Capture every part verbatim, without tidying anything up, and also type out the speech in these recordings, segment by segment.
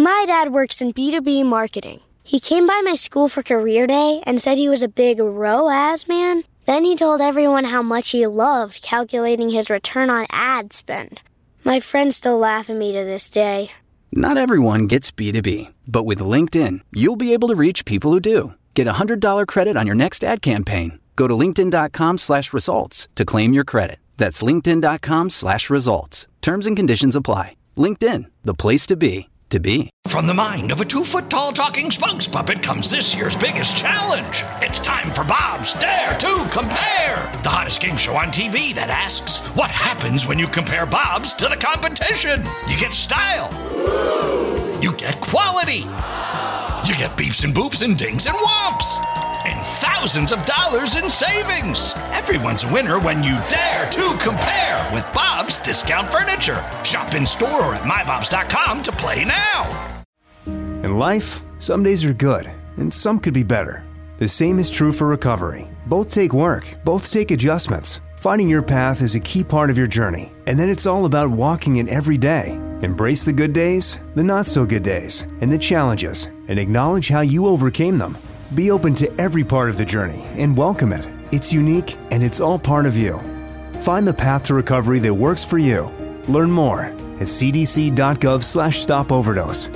My dad works in B two B marketing. He came by my school for career day and said he was a big R O A S man. Then he told everyone how much he loved calculating his return on ad spend. My friends still laugh at me to this day. Not everyone gets B two B, but with LinkedIn, you'll be able to reach people who do. Get a one hundred dollars credit on your next ad campaign. Go to linkedin.com slash results to claim your credit. That's linkedin.com slash results. Terms and conditions apply. LinkedIn, the place to be, to be. From the mind of a two-foot-tall talking spokes puppet comes this year's biggest challenge. It's time for Bob's Dare to Compare, the hottest game show on T V that asks, what happens when you compare Bob's to the competition? You get style. You get quality. You get beeps and boops and dings and whomps. And thousands of dollars in savings. Everyone's a winner when you dare to compare with Bob's Discount Furniture. Shop in store or at my bobs dot com to play now. In life, some days are good, and some could be better. The same is true for recovery. Both take work, both take adjustments. Finding your path is a key part of your journey, and then it's all about walking it every day. Embrace the good days, the not-so-good days, and the challenges, and acknowledge how you overcame them. Be open to every part of the journey and welcome it. It's unique, and it's all part of you. Find the path to recovery that works for you. Learn more at cdc.gov slash stop overdose.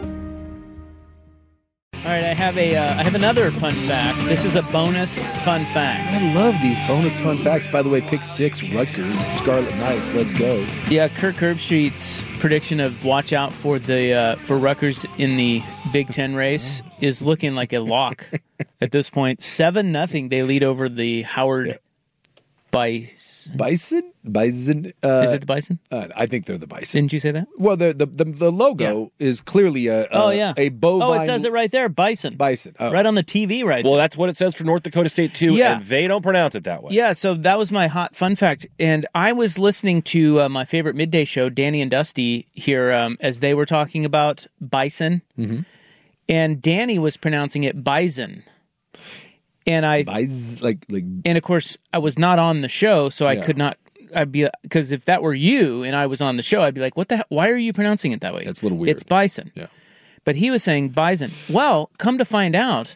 All right, I have a, uh, I have another fun fact. This is a bonus fun fact. I love these bonus fun facts. By the way, pick six, Rutgers, Scarlet Knights. Let's go. Yeah, Kirk Herbstreit's prediction of watch out for the uh, for Rutgers in the Big Ten race is looking like a lock at this point. Seven nothing. They lead over the Howard Yeah. Bison. Bison? Bison? Uh, Is it the Bison? Uh, I think they're the Bison. Didn't you say that? Well, the the the, the logo yeah. is clearly a, a oh yeah a bovine. Oh, it says it right there, Bison. Bison. Oh. Right on the T V, right? Well, there. that's what it says for North Dakota State too, yeah. and they don't pronounce it that way. Yeah. So that was my hot fun fact, and I was listening to uh, my favorite midday show, Danny and Dusty, here um, as they were talking about Bison, mm-hmm. and Danny was pronouncing it Bison. And I, Biz, like, like, and of course, I was not on the show, so I yeah. could not. I'd be because if that were you and I was on the show, I'd be like, "What the? Hell? Why are you pronouncing it that way?" That's a little weird. It's Bison. Yeah, but he was saying Bison. Well, come to find out,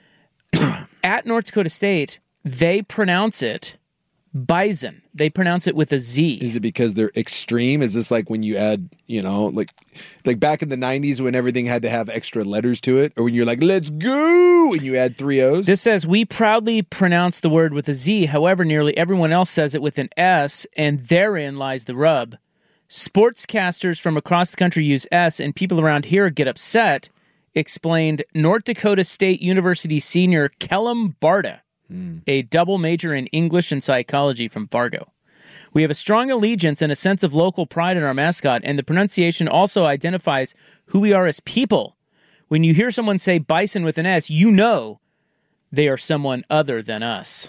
at North Dakota State, they pronounce it Bison. They pronounce it with a Z. Is it because they're extreme? Is this like when you add, you know, like like back in the nineties when everything had to have extra letters to it? Or when you're like, let's go, and you add three O's? This says, we proudly pronounce the word with a Z. However, nearly everyone else says it with an S, and therein lies the rub. Sportscasters from across the country use S, and people around here get upset, explained North Dakota State University senior Kellum Barta. Mm. A double major in English and psychology from Fargo. We have a strong allegiance and a sense of local pride in our mascot, and the pronunciation also identifies who we are as people. When you hear someone say Bison with an S, you know they are someone other than us.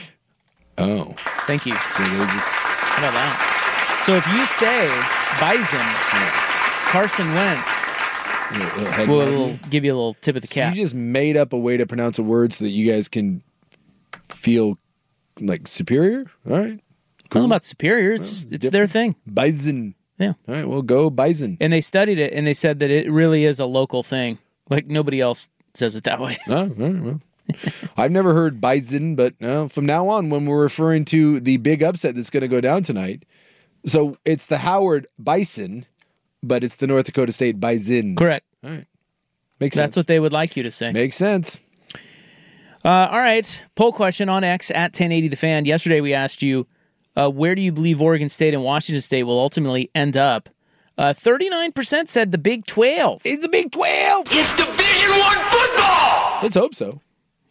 Oh. Thank you. So they just... How about that? So if you say Bison, yeah. Carson Wentz... Yeah, we'll, we'll give you a little tip of the cap. So you just made up a way to pronounce a word so that you guys can feel like superior? All right. Cool. I don't know about superior. It's, well, it's their thing. Bison. Yeah. All right, well, go Bison. And they studied it, and they said that it really is a local thing. Like, nobody else says it that way. Oh, all right, well. I've never heard Bison, but uh, from now on, when we're referring to the big upset that's going to go down tonight, so it's the Howard Bison, but it's the North Dakota State Bison. Correct. All right. Makes sense. That's what they would like you to say. Makes sense. Uh, all right. Poll question on X at ten eighty The Fan. Yesterday we asked you, uh, where do you believe Oregon State and Washington State will ultimately end up? Uh, thirty-nine percent said the Big twelve. It's the Big twelve. It's Division One football. Let's hope so.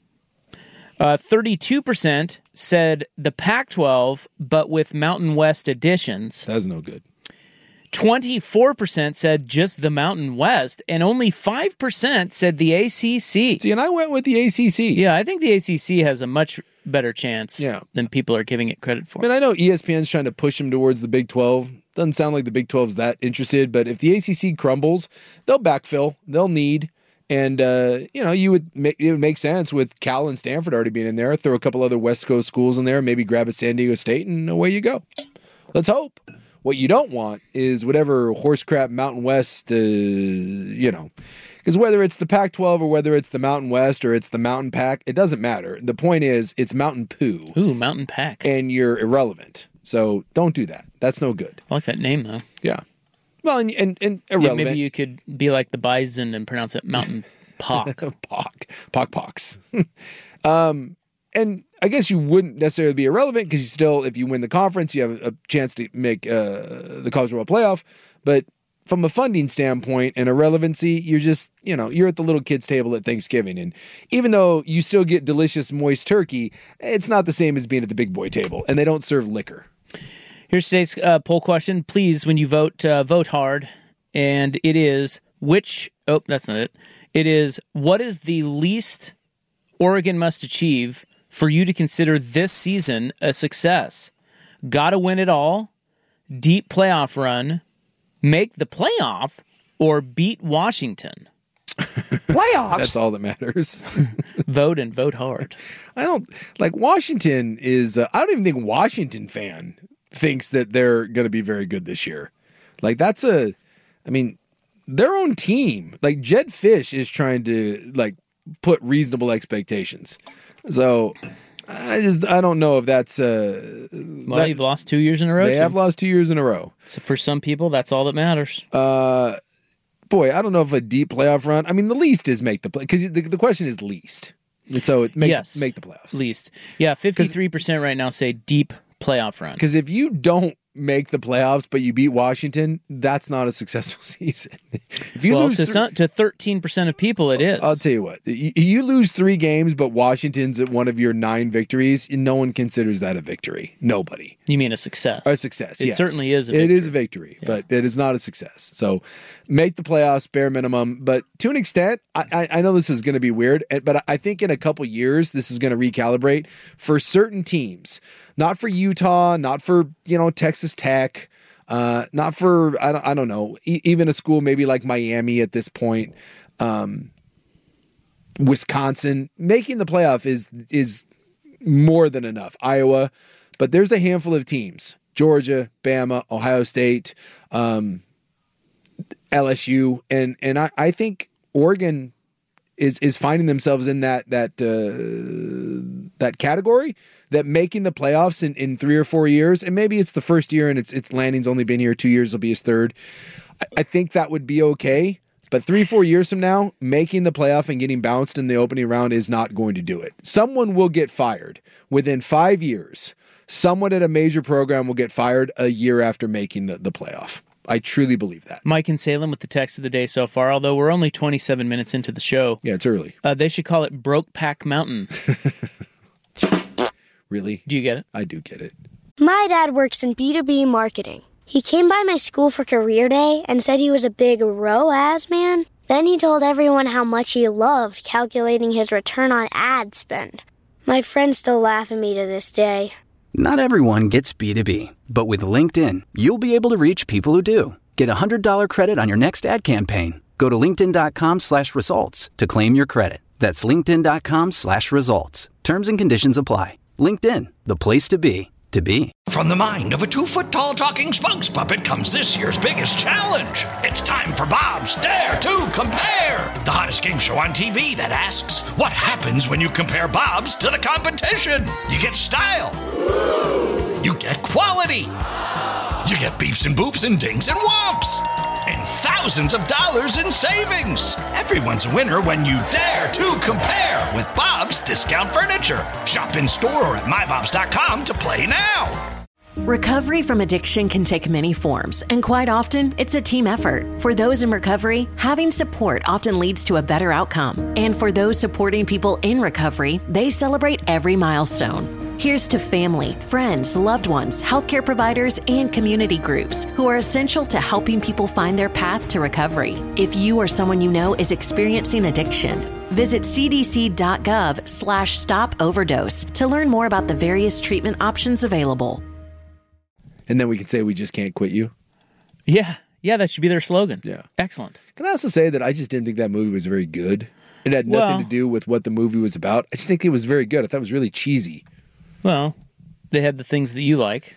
Uh, thirty-two percent said the Pac twelve, but with Mountain West additions. That's no good. twenty-four percent said just the Mountain West, and only five percent said the A C C. See, and I went with the A C C. Yeah, I think the A C C has a much better chance yeah. than people are giving it credit for. I mean, I know E S P N's trying to push them towards the Big twelve. Doesn't sound like the Big twelve's that interested, but if the A C C crumbles, they'll backfill. They'll need. And, uh, you know, you would make, it would make sense with Cal and Stanford already being in there. Throw a couple other West Coast schools in there, maybe grab a San Diego State, and away you go. Let's hope. What you don't want is whatever horse crap Mountain West, uh, you know, because whether it's the Pac twelve or whether it's the Mountain West or it's the Mountain Pack, it doesn't matter. The point is it's Mountain Poo. Ooh, Mountain Pack. And you're irrelevant. So don't do that. That's no good. I like that name, though. Yeah. Well, and, and, and Yeah, irrelevant. maybe you could be like the bison and pronounce it Mountain Pock. Pock. Pock Pox. um, and I guess you wouldn't necessarily be irrelevant because you still, if you win the conference, you have a chance to make uh, the College World Playoff. But from a funding standpoint and a relevancy, you're just, you know, you're at the little kids' table at Thanksgiving. And even though you still get delicious, moist turkey, it's not the same as being at the big boy table. And they don't serve liquor. Here's today's uh, poll question. Please, when you vote, uh, vote hard. And it is which, oh, that's not it. It is, what is the least Oregon must achieve for you to consider this season a success? Gotta win it all, deep playoff run, make the playoff, or beat Washington? Playoffs? That's all that matters. Vote and vote hard. I don't, like, Washington is, uh, I don't even think Washington fan thinks that they're going to be very good this year. Like, that's a, I mean, their own team, like Jed Fish is trying to like put reasonable expectations. So I just, I don't know if that's, uh, Well, that, you've lost two years in a row. they too. have lost two years in a row. So for some people, that's all that matters. Uh, boy, I don't know if a deep playoff run, I mean, the least is make the play, because the, the question is least. So it make, yes, make the playoffs. Least. Yeah, fifty-three percent right now say deep playoff run. Because if you don't make the playoffs, but you beat Washington, that's not a successful season. If you well, lose to, three, some, to thirteen percent of people, it is. I'll tell you what, you, you lose three games, but Washington's at one of your nine victories, no one considers that a victory. Nobody. You mean a success? A success, It yes. certainly is a It victory. is a victory, but it is not a success. So make the playoffs, bare minimum. But to an extent, I, I, I know this is going to be weird, but I think in a couple years, this is going to recalibrate for certain teams. Not for Utah, not for, you know, Texas Tech, uh, not for, I don't, I don't know, e- even a school maybe like Miami at this point, um, Wisconsin. Making the playoff is is more than enough. Iowa, but there's a handful of teams, Georgia, Bama, Ohio State, um, L S U, and and I, I think Oregon is is finding themselves in that that uh, that category, that making the playoffs in, in three or four years, and maybe it's the first year and it's it's Landing's only been here two years, will be his third. I, I think that would be okay. But three, four years from now, making the playoff and getting bounced in the opening round is not going to do it. Someone will get fired within five years. Someone at a major program will get fired a year after making the, the playoff. I truly believe that. Mike in Salem with the text of the day so far, although we're only twenty-seven minutes into the show. Yeah, it's early. Uh, they should call it Brokeback Mountain. Really? Do you get it? I do get it. My dad works in B two B marketing. He came by my school for career day and said he was a big R O A S man. Then he told everyone how much he loved calculating his return on ad spend. My friends still laugh at me to this day. Not everyone gets B two B, but with LinkedIn, you'll be able to reach people who do. Get a one hundred dollars credit on your next ad campaign. Go to linkedin.com slash results to claim your credit. That's linkedin.com slash results. Terms and conditions apply. LinkedIn, the place to be, to be. From the mind of a two-foot-tall talking spokes puppet comes this year's biggest challenge. It's time for Bob's Dare to Compare, the hottest game show on T V that asks, what happens when you compare Bob's to the competition? You get style. You get quality. You get beeps and boops and dings and whomps. And thousands of dollars in savings. Everyone's a winner when you dare to compare with Bob's Discount Furniture. Shop in store or at my bobs dot com to play now. Recovery from addiction can take many forms, and quite often, it's a team effort. For those in recovery, having support often leads to a better outcome. And for those supporting people in recovery, they celebrate every milestone. Here's to family, friends, loved ones, healthcare providers, and community groups who are essential to helping people find their path to recovery. If you or someone you know is experiencing addiction, visit cdc.gov slash stop overdose to learn more about the various treatment options available. And then we can say we just can't quit you. Yeah. Yeah, that should be their slogan. Yeah. Excellent. Can I also say that I just didn't think that movie was very good? It had nothing Well- to do with what the movie was about. I just think it was very good. I thought it was really cheesy. Well, they had the things that you like.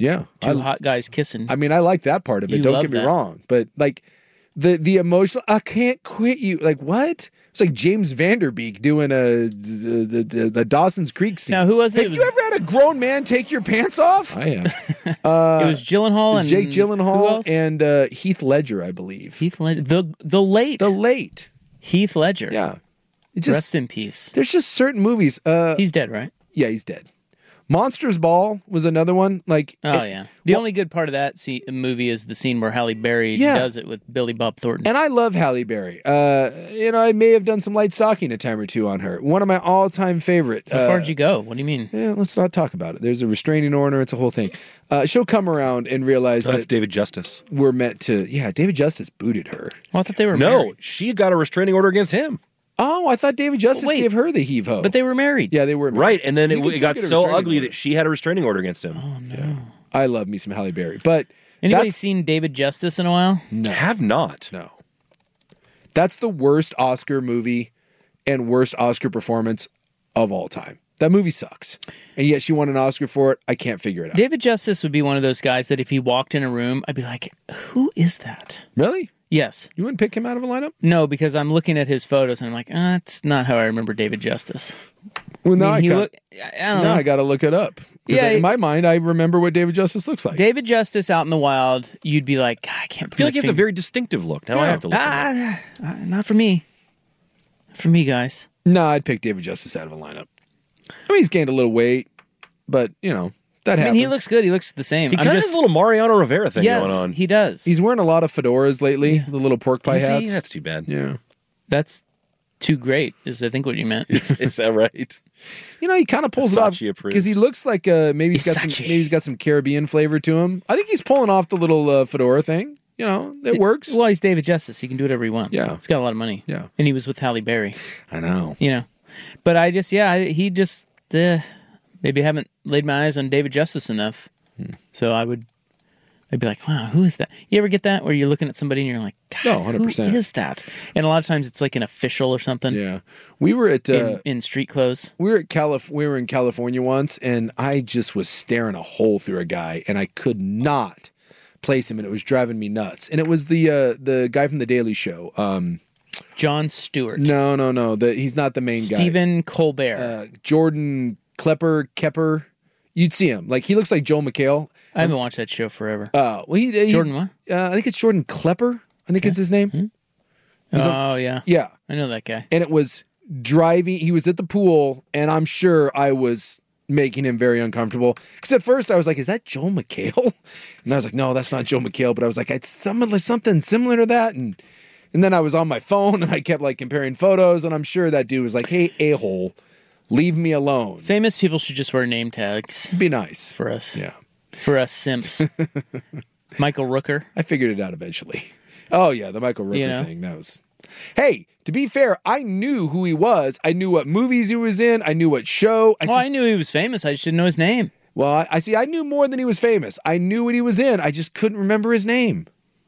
Yeah. Two I, hot guys kissing. I mean, I like that part of it. You Don't love get me that. wrong. But like the the emotional, I can't quit you. Like what? It's like James Vanderbeek doing a the, the, the Dawson's Creek scene. Now, who was it? Have It you was- ever had a grown man take your pants off? I am. Uh, it was Gyllenhaal it was and Jake who Gyllenhaal else? and uh, Heath Ledger, I believe. Heath Ledger. The the late The late. Heath Ledger. Yeah. It just, Rest in peace. There's just certain movies. Uh, He's dead, right? yeah, he's dead. Monsters Ball was another one. Like, Oh it- yeah. The only good part of that se- movie is the scene where Halle Berry Yeah. does it with Billy Bob Thornton. And I love Halle Berry. Uh, you know, I may have done some light stalking a time or two on her. One of my all-time favorite. How uh, far did you go? What do you mean? Yeah, let's not talk about it. There's a restraining order. It's a whole thing. Uh, she'll come around and realize That's that David Justice. we're meant to. Yeah, David Justice booted her. Well, I thought they were No, married. she got a restraining order against him. Oh, I thought David Justice Wait. gave her the heave ho. But they were married. yeah, they were married. Right, and then You it, can it still got get a so restraining ugly order. that she had a restraining order against him. Oh no. I love me some Halle Berry, but Anybody that's seen David Justice in a while? I have not. no. That's the worst Oscar movie and worst Oscar performance of all time. That movie sucks, and yet she won an Oscar for it. I can't figure it out. David Justice would be one of those guys that if he walked in a room, I'd be like, "Who is that?" Really? Yes. You wouldn't pick him out of a lineup? No, because I'm looking at his photos and I'm like, ah, that's not how I remember David Justice. Well, now I I, mean, he got, look, I I don't now know. I got to look it up. 'Cause Yeah, in my mind, I remember what David Justice looks like. David Justice out in the wild, you'd be like, God, I can't. I feel like he has a very distinctive look. Now I have to look. at it. Ah, ah, not for me. For me, guys. No, I'd pick David Justice out of a lineup. I mean, he's gained a little weight, but you know that I happens. mean, he looks good. He looks the same. He I'm kind of just, has a little Mariano Rivera thing yes, going on. he does. He's wearing a lot of fedoras lately, the little pork pie See, hats. that's too bad. Yeah, That's too great, is I think what you meant. Is, is that right? you know he kind of pulls it off Versace approved. because he looks like uh, maybe he's got some Versace. maybe he's got some Caribbean flavor to him. I think he's pulling off the little uh, fedora thing. You know, it works. Well, he's David Justice. He can do whatever he wants. Yeah. He's got a lot of money. Yeah. And he was with Halle Berry, I know. you know. But I just, yeah, I- he just, uh, maybe I haven't laid my eyes on David Justice enough. Hmm. So I would, I'd be like, wow, who is that? You ever get that where you're looking at somebody and you're like, God, No, one hundred percent. who is that? And a lot of times it's like an official or something Yeah, we were at uh, in, in street clothes. we were at Calif- we were in California once, and I just was staring a hole through a guy, and I could not place him, and it was driving me nuts. And it was the uh, the guy from the Daily Show. Um, John Stewart. no, no, no. The, he's not the main guy. Stephen Colbert. Uh, Jordan Klepper, Kepper. You'd see him. Like, he looks like Joe McHale. I haven't watched that show forever. Uh, well, he, he Jordan what? Uh, I think it's Jordan Klepper. I think it's his name. he's Oh, yeah. Yeah. I know that guy. And it was driving. He was at the pool, and I'm sure I was making him very uncomfortable. Because at first I was like, "Is that Joe McHale?" And I was like, "No, that's not Joe McHale." But I was like, "It's something something similar to that." And and then I was on my phone and I kept like comparing photos, and I'm sure that dude was like, "Hey, a hole, leave me alone." Famous people should just wear name tags Be nice. for us. Yeah, For us simps. Michael Rooker. I figured it out eventually. Oh yeah, the Michael Rooker You know? thing. That was. Hey, to be fair, I knew who he was. I knew what movies he was in. I knew what show. I Well, just I knew he was famous. I just didn't know his name. Well, I, I see. I knew more than he was famous. I knew what he was in. I just couldn't remember his name.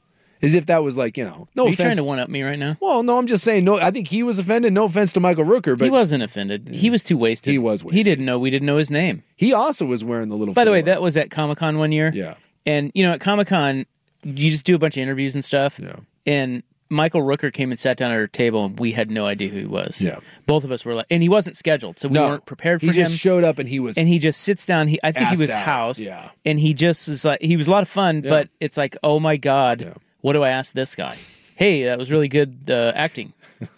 As if that was like, you know, no Are you offense. trying to one up me right now? Well, no, I'm just saying. No, I think he was offended. No offense to Michael Rooker, but He wasn't offended. He was too wasted. He was He wasted. didn't know we didn't know his name. he also was wearing the little. By the way, fedora. that was at Comic Con one year. Yeah. And, you know, at Comic Con, you just do a bunch of interviews and stuff. Yeah. And Michael Rooker came and sat down at our table, and we had no idea who he was. Yeah. Both of us were like, and he wasn't scheduled, so we no, weren't prepared for he him. just showed up and he was. and he just sits down. He, I think he Assed was out, housed. yeah. And he just was like, he was a lot of fun, Yeah. but it's like, oh my God, Yeah. what do I ask this guy? Hey, that was really good uh, acting.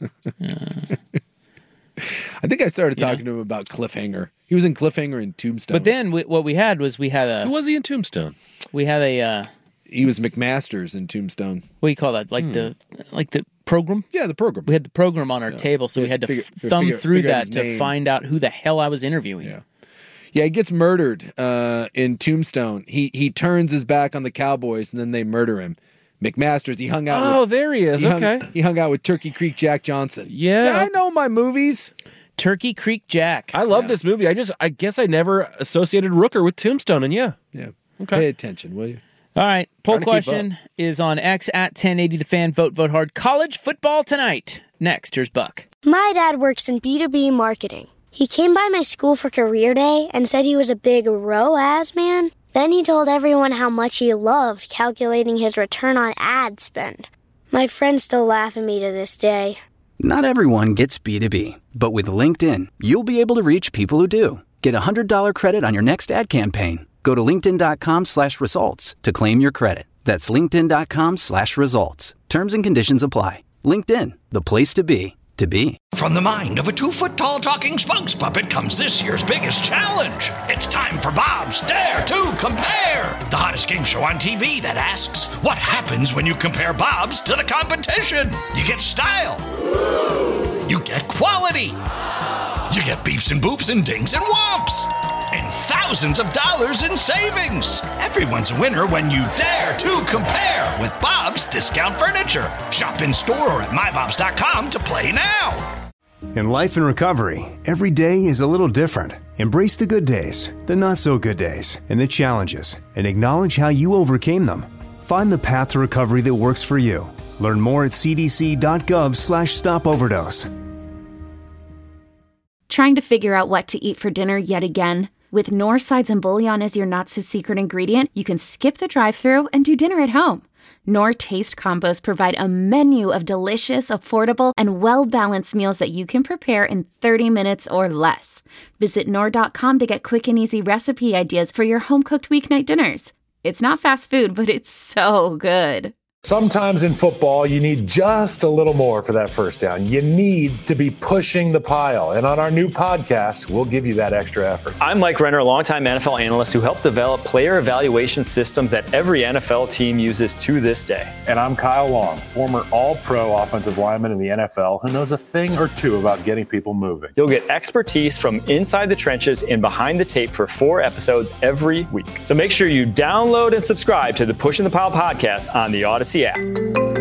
I think I started You know? talking to him about Cliffhanger. He was in Cliffhanger and Tombstone. But then we, what we had was we had Who a was he in Tombstone? we had a uh, he was McMasters in Tombstone. what do you call that? Like the like the program. Yeah, the program. We had the program on our table, so we Yeah, had to figure- f- figure- thumb figure- through figure out that his to name. find out who the hell I was interviewing. Yeah. Yeah, he gets murdered uh, in Tombstone. He he turns his back on the Cowboys and then they murder him. McMasters, he hung out Oh, with there he is. he hung, Okay. he hung out with Turkey Creek Jack Johnson. Yeah. See, I know my movies. Turkey Creek Jack. I love Yeah. this movie. I just, I guess I never associated Rooker with Tombstone, and yeah. Yeah. Okay. Pay attention, will you? All right. Poll Trying to keep question is on X at ten eighty The Fan. Vote, vote hard. College football tonight. Next, here's Buck. My dad works in B two B marketing. He came by my school for career day and said he was a big R O A S man. Then he told everyone how much he loved calculating his return on ad spend. My friends still laugh at me to this day. Not everyone gets B two B, but with LinkedIn, you'll be able to reach people who do. Get a one hundred dollars credit on your next ad campaign. Go to linkedin.com slash results to claim your credit. That's linkedin.com slash results. Terms and conditions apply. LinkedIn, the place to be, to be. From the mind of a two-foot-tall talking Spunks puppet comes this year's biggest challenge. It's time for Bob's Dare to Compare, the hottest game show on T V that asks, what happens when you compare Bob's to the competition? You get style. You get quality. You get beeps and boops and dings and whomps. And thousands of dollars in savings. Everyone's a winner when you dare to compare with Bob's Discount Furniture. Shop in store or at my bobs dot com to play now. In life and recovery, every day is a little different. Embrace the good days, the not so good days, and the challenges, and acknowledge how you overcame them. Find the path to recovery that works for you. Learn more at cdc.gov slash stop overdose. Trying to figure out what to eat for dinner yet again? With Knorr Sides and Bouillon as your not-so-secret ingredient, you can skip the drive-thru and do dinner at home. Knorr Taste Combos provide a menu of delicious, affordable, and well-balanced meals that you can prepare in thirty minutes or less. Visit Knorr dot com to get quick and easy recipe ideas for your home-cooked weeknight dinners. It's not fast food, but it's so good. Sometimes in football, you need just a little more for that first down. You need to be pushing the pile. And on our new podcast, we'll give you that extra effort. I'm Mike Renner, a longtime N F L analyst who helped develop player evaluation systems that every N F L team uses to this day. And I'm Kyle Long, former all-pro offensive lineman in the N F L who knows a thing or two about getting people moving. You'll get expertise from inside the trenches and behind the tape for four episodes every week. So make sure you download and subscribe to the Pushing the Pile podcast on the Odyssey app.